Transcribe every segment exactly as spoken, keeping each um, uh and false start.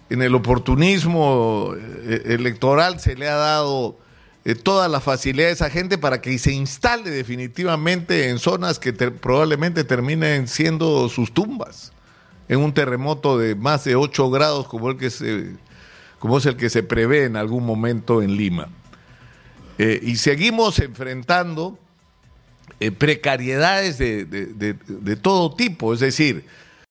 en el oportunismo eh, electoral se le ha dado eh, todas las facilidades a esa gente para que se instale definitivamente en zonas que ter- probablemente terminen siendo sus tumbas, en un terremoto de más de ocho grados como el que se, como es el que se prevé en algún momento en Lima. Eh, y seguimos enfrentando eh, precariedades de, de, de, de todo tipo, es decir,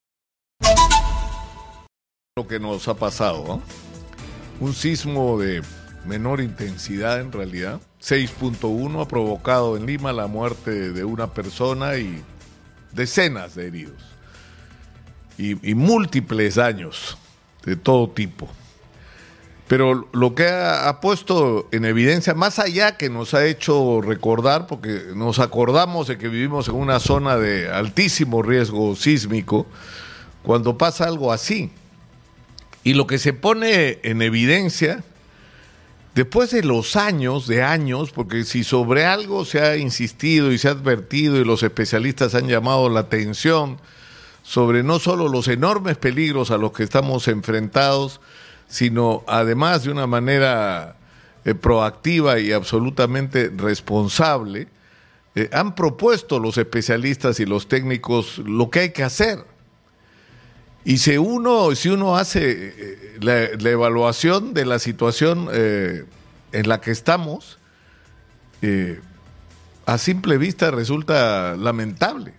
lo que nos ha pasado, ¿no? Un sismo de menor intensidad en realidad, seis punto uno, ha provocado en Lima la muerte de una persona y decenas de heridos y, y múltiples daños de todo tipo. Pero lo que ha, ha puesto en evidencia, más allá que nos ha hecho recordar, porque nos acordamos de que vivimos en una zona de altísimo riesgo sísmico, cuando pasa algo así. Y lo que se pone en evidencia, después de los años, de años, porque si sobre algo se ha insistido y se ha advertido y los especialistas han llamado la atención sobre no solo los enormes peligros a los que estamos enfrentados, sino además de una manera eh, proactiva y absolutamente responsable, eh, han propuesto los especialistas y los técnicos lo que hay que hacer. Y si uno, si uno hace eh, la, la evaluación de la situación eh, en la que estamos, eh, a simple vista resulta lamentable,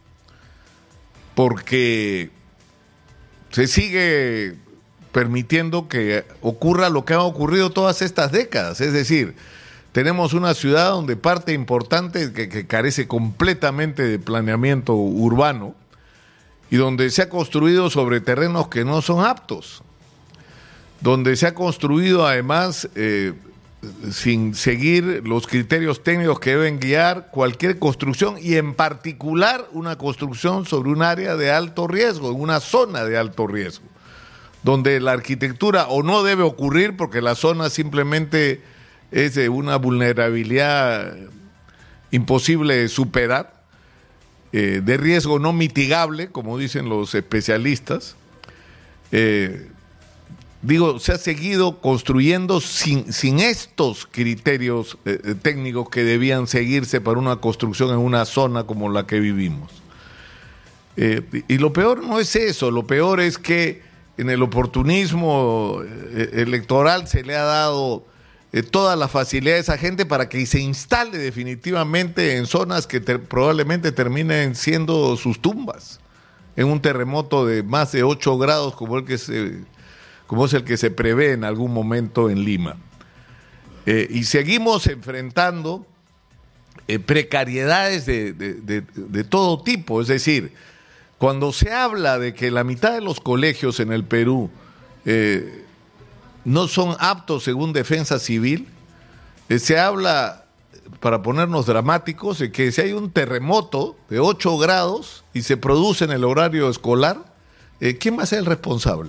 porque se sigue permitiendo que ocurra lo que ha ocurrido todas estas décadas. Es decir, tenemos una ciudad donde parte importante que, que carece completamente de planeamiento urbano y donde se ha construido sobre terrenos que no son aptos, donde se ha construido además eh, sin seguir los criterios técnicos que deben guiar cualquier construcción y en particular una construcción sobre un área de alto riesgo, en una zona de alto riesgo, donde la arquitectura o no debe ocurrir porque la zona simplemente es de una vulnerabilidad imposible de superar, eh, de riesgo no mitigable, como dicen los especialistas. Eh, digo, se ha seguido construyendo sin, sin estos criterios eh, técnicos que debían seguirse para una construcción en una zona como la que vivimos. Eh, y lo peor no es eso, lo peor es que en el oportunismo electoral se le ha dado eh, todas las facilidades a esa gente para que se instale definitivamente en zonas que ter- probablemente terminen siendo sus tumbas, en un terremoto de más de ocho grados como el que se, como es el que se prevé en algún momento en Lima. Eh, y seguimos enfrentando eh, precariedades de, de, de, de todo tipo, es decir, cuando se habla de que la mitad de los colegios en el Perú eh, no son aptos según Defensa Civil, eh, se habla, para ponernos dramáticos, de que si hay un terremoto de ocho grados y se produce en el horario escolar, eh, ¿quién va a ser el responsable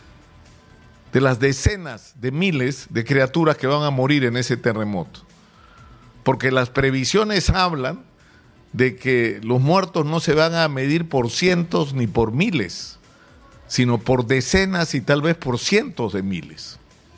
de las decenas de miles de criaturas que van a morir en ese terremoto? Porque las previsiones hablan de que los muertos no se van a medir por cientos ni por miles, sino por decenas y tal vez por cientos de miles.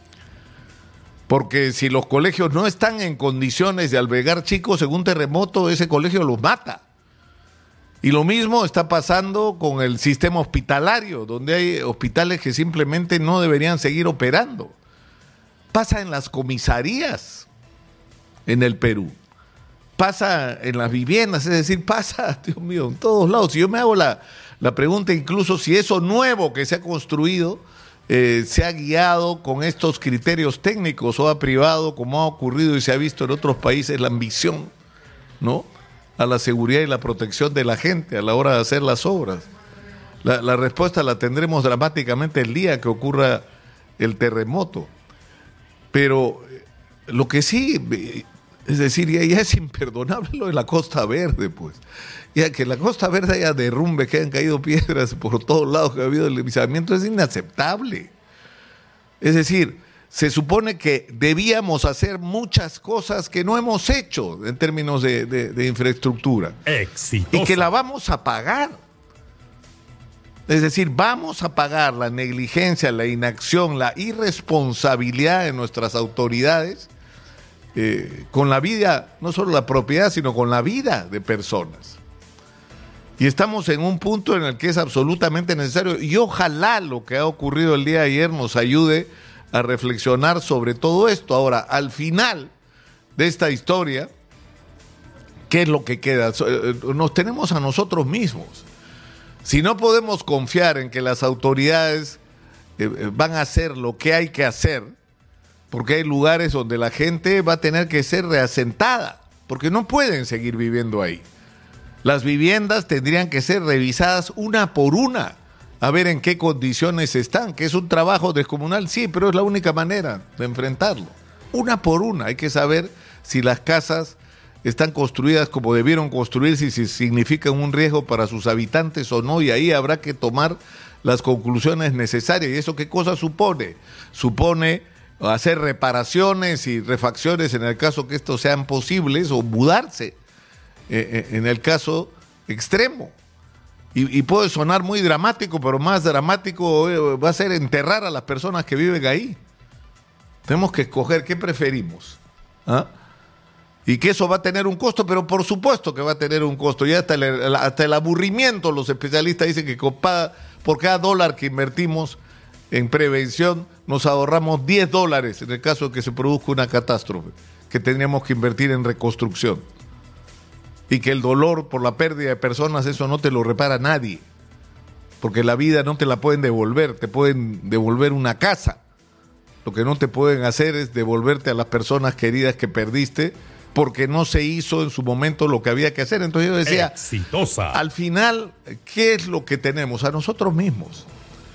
Porque si los colegios no están en condiciones de albergar chicos en un terremoto, ese colegio los mata. Y lo mismo está pasando con el sistema hospitalario, donde hay hospitales que simplemente no deberían seguir operando. Pasa en las comisarías en el Perú. Pasa en las viviendas, es decir, pasa, Dios mío, en todos lados. Si yo me hago la, la pregunta incluso si eso nuevo que se ha construido eh, se ha guiado con estos criterios técnicos o ha privado, como ha ocurrido y se ha visto en otros países, la ambición, ¿no?, a la seguridad y la protección de la gente a la hora de hacer las obras. La, la respuesta la tendremos dramáticamente el día que ocurra el terremoto. Pero lo que sí... Es decir, ya, ya es imperdonable lo de la Costa Verde, pues. Ya que en la Costa Verde haya derrumbe, que hayan caído piedras por todos lados, que ha habido deslizamiento, es inaceptable. Es decir, se supone que debíamos hacer muchas cosas que no hemos hecho en términos de, de, de infraestructura. Exitosa. Y que la vamos a pagar. Es decir, vamos a pagar la negligencia, la inacción, la irresponsabilidad de nuestras autoridades eh, con la vida, no solo la propiedad, sino con la vida de personas. Y estamos en un punto en el que es absolutamente necesario, y ojalá lo que ha ocurrido el día de ayer nos ayude a reflexionar sobre todo esto. Ahora, al final de esta historia, ¿qué es lo que queda? Nos tenemos a nosotros mismos. Si no podemos confiar en que las autoridades eh, van a hacer lo que hay que hacer, porque hay lugares donde la gente va a tener que ser reasentada, porque no pueden seguir viviendo ahí. Las viviendas tendrían que ser revisadas una por una, a ver en qué condiciones están, que es un trabajo descomunal, sí, pero es la única manera de enfrentarlo. Una por una, hay que saber si las casas están construidas como debieron construirse y si significan un riesgo para sus habitantes o no, y ahí habrá que tomar las conclusiones necesarias. ¿Y eso qué cosa supone? Supone hacer reparaciones y refacciones en el caso que estos sean posibles, o mudarse eh, en el caso extremo. Y, y puede sonar muy dramático, pero más dramático eh, va a ser enterrar a las personas que viven ahí. Tenemos que escoger qué preferimos, ¿ah? Y que eso va a tener un costo, pero por supuesto que va a tener un costo. Ya hasta el, hasta el aburrimiento, los especialistas dicen que por cada dólar que invertimos en prevención nos ahorramos diez dólares en el caso de que se produzca una catástrofe, que tendríamos que invertir en reconstrucción. Y que el dolor por la pérdida de personas, eso no te lo repara nadie, porque la vida no te la pueden devolver, te pueden devolver una casa. Lo que no te pueden hacer es devolverte a las personas queridas que perdiste, porque no se hizo en su momento lo que había que hacer. Entonces yo decía, exitosa. Al final, ¿qué es lo que tenemos? A nosotros mismos.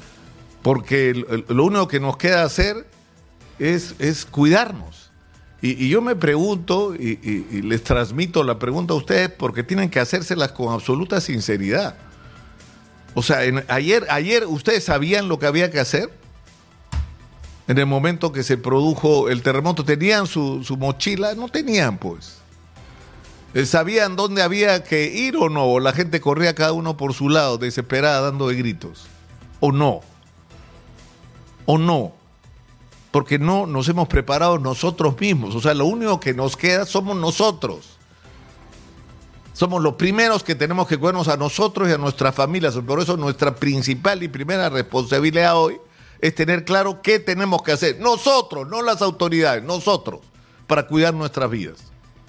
Porque lo único que nos queda hacer es, es cuidarnos. Y, y yo me pregunto, y, y, y les transmito la pregunta a ustedes, porque tienen que hacérselas con absoluta sinceridad. O sea, en, ayer, ayer ustedes sabían lo que había que hacer. En el momento que se produjo el terremoto, ¿tenían su, su mochila? No tenían, pues. ¿Sabían dónde había que ir o no? ¿O la gente corría cada uno por su lado, desesperada, dando de gritos? ¿O no? ¿O no? Porque no nos hemos preparado nosotros mismos. O sea, lo único que nos queda somos nosotros. Somos los primeros que tenemos que cuidarnos a nosotros y a nuestras familias. Por eso nuestra principal y primera responsabilidad hoy es tener claro qué tenemos que hacer. Nosotros, no las autoridades, nosotros, para cuidar nuestras vidas.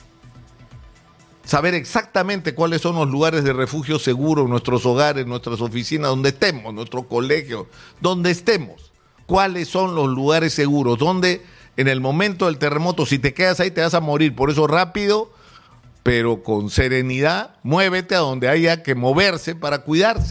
Saber exactamente cuáles son los lugares de refugio seguro, nuestros hogares, nuestras oficinas, donde estemos, nuestros colegios, donde estemos. Cuáles son los lugares seguros, donde en el momento del terremoto, si te quedas ahí te vas a morir. Por eso rápido, pero con serenidad, muévete a donde haya que moverse para cuidarse.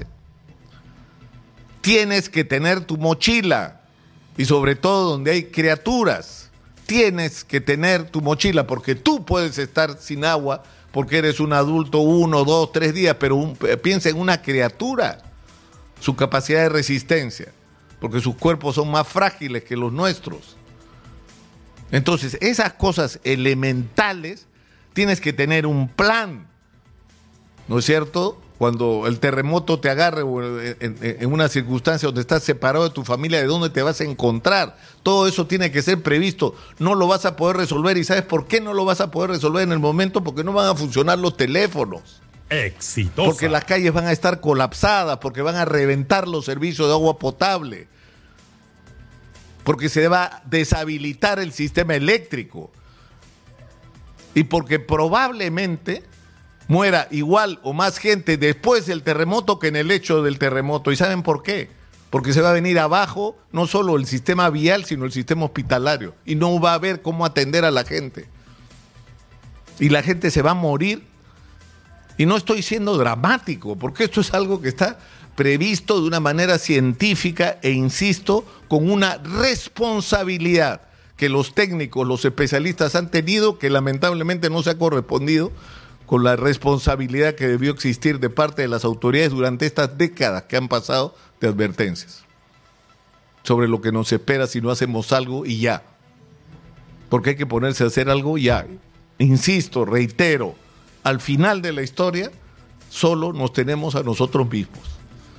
Tienes que tener tu mochila, y sobre todo donde hay criaturas, tienes que tener tu mochila, porque tú puedes estar sin agua, porque eres un adulto uno, dos, tres días, pero un, piensa en una criatura, su capacidad de resistencia, porque sus cuerpos son más frágiles que los nuestros. Entonces, esas cosas elementales, tienes que tener un plan, ¿no es cierto? Cuando el terremoto te agarre en, en una circunstancia donde estás separado de tu familia, ¿de dónde te vas a encontrar? Todo eso tiene que ser previsto. No lo vas a poder resolver. ¿Y sabes por qué no lo vas a poder resolver en el momento? Porque no van a funcionar los teléfonos. Exitosa. Porque las calles van a estar colapsadas, porque van a reventar los servicios de agua potable, porque se va a deshabilitar el sistema eléctrico y porque probablemente muera igual o más gente después del terremoto que en el hecho del terremoto. ¿Y saben por qué? Porque se va a venir abajo no solo el sistema vial, sino el sistema hospitalario. Y no va a haber cómo atender a la gente. Y la gente se va a morir. Y no estoy siendo dramático, porque esto es algo que está previsto de una manera científica e, insisto, con una responsabilidad que los técnicos, los especialistas han tenido, que lamentablemente no se ha correspondido con la responsabilidad que debió existir de parte de las autoridades durante estas décadas que han pasado de advertencias sobre lo que nos espera si no hacemos algo y ya. Porque hay que ponerse a hacer algo ya. Insisto, reitero, al final de la historia solo nos tenemos a nosotros mismos.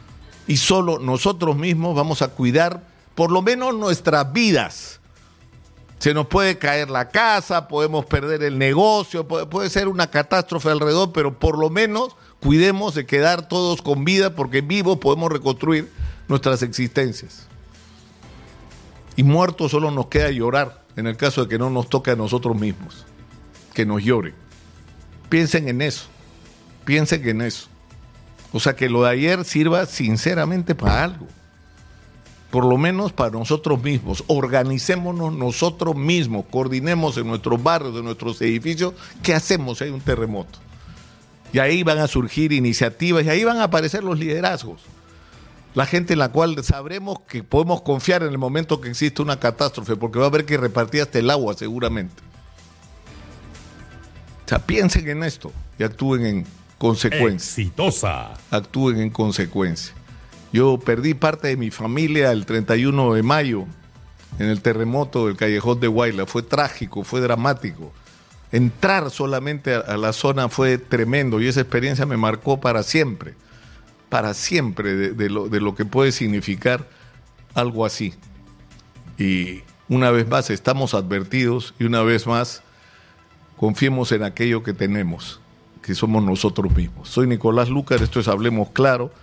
y solo nosotros mismos vamos a cuidar por lo menos nuestras vidas. Se nos puede caer la casa, podemos perder el negocio, puede, puede ser una catástrofe alrededor, pero por lo menos cuidemos de quedar todos con vida, porque vivos podemos reconstruir nuestras existencias. Y muertos solo nos queda llorar, en el caso de que no nos toque a nosotros mismos, que nos lloren. Piensen en eso, piensen en eso. O sea, que lo de ayer sirva sinceramente para algo. Por lo menos para nosotros mismos. Organicémonos nosotros mismos, coordinemos en nuestros barrios, en nuestros edificios, ¿qué hacemos si hay un terremoto? Y ahí van a surgir iniciativas y ahí van a aparecer los liderazgos. La gente en la cual sabremos que podemos confiar en el momento que existe una catástrofe, porque va a haber que repartir hasta el agua seguramente. O sea, piensen en esto y actúen en consecuencia. Exitosa. Actúen en consecuencia. Yo perdí parte de mi familia el treinta y uno de mayo en el terremoto del Callejón de Huayla. Fue trágico, fue dramático. Entrar solamente a, a la zona fue tremendo y esa experiencia me marcó para siempre, para siempre de, de, lo, de lo que puede significar algo así. Y una vez más estamos advertidos y una vez más confiemos en aquello que tenemos, que somos nosotros mismos. Soy Nicolás Lucar, esto es Hablemos Claro.